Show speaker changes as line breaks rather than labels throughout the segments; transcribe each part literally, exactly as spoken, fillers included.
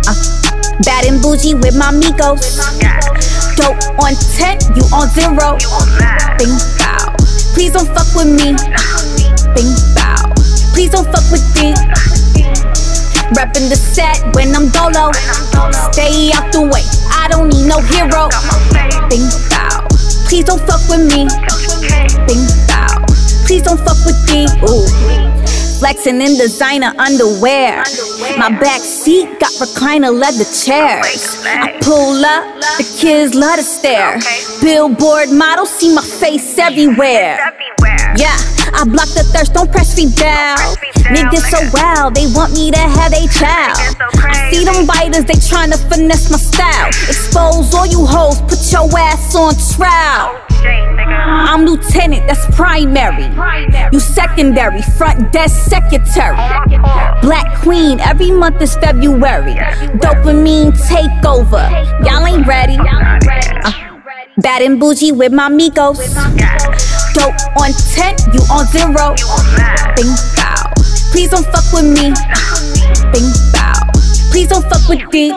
Uh, bad and bougie with my amigos. Dope on ten, you on zero. Bing bow. Please don't fuck with me. Bing bow. Please don't fuck with me. Reppin' the set when I'm dolo. Stay out the way, I don't need no hero. Bing bow. Please don't fuck with me. Bing bow. Please don't fuck with me. Ooh. Flexin' in designer underwear. My back seat got recliner leather chairs. I pull up, the kids love to stare. Billboard models see my face everywhere. Yeah, I block the thirst, don't press me down. Niggas so wild, they want me to have a child. I see them biters, they tryna finesse my style. Expose all you hoes, put your ass on trial. I'm lieutenant, that's primary. You secondary, front desk secretary. Black queen, every month is February. Dopamine takeover, y'all ain't ready. uh, Bad and bougie with my amigos. Dope on ten, you on zero. Bing bow. Please don't fuck with me. Bing bow. Please don't fuck with me.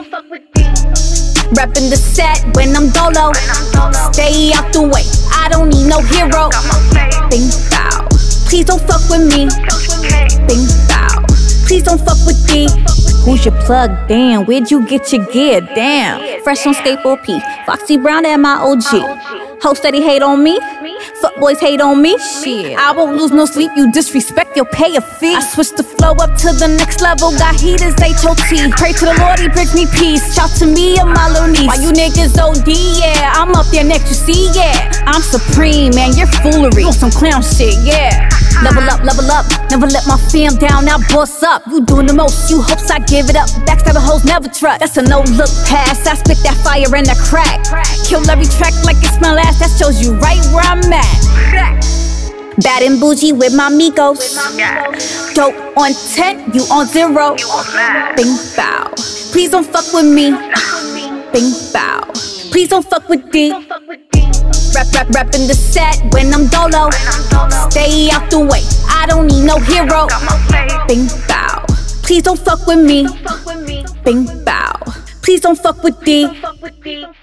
Reppin' the set when I'm dolo. Stay out the way, I don't need no hero. Bing bow. Please don't fuck with me. Bing bow. Please don't fuck with me. Who's your plug? Damn, where'd you get your gear? Damn. Fresh on Skateboard P. Foxy Brown and my O G. Hope steady hate on me. Fuck boys hate on me. Shit, I won't lose no sleep. You disrespect, you'll pay a fee. I switched the flow up to the next level. Got heaters, H O T. Pray to the Lord, he brings me peace. Shout to me and my little niece. Why you niggas O D? Yeah, I'm up there next, you see? Yeah, I'm supreme, man. You're foolery. You on some clown shit, yeah. Level up, level up. Never let my fam down, now boss up. You doing the most, you hopes I give it up. Backstabbing hoes never trust. That's a no-look pass. I spit that fire in the crack. Kill every track like it's my last. That shows you right where I'm at. Bad and bougie with my amigos. Dope on ten, you on zero. Bing bow. Please don't fuck with me. Bing bow. Please don't fuck with me. Rep, rep, reppin' the set when I'm dolo. Stay out the way, I don't need no hero. Bing bow. Please don't fuck with me. Bing bow. Please don't fuck with me.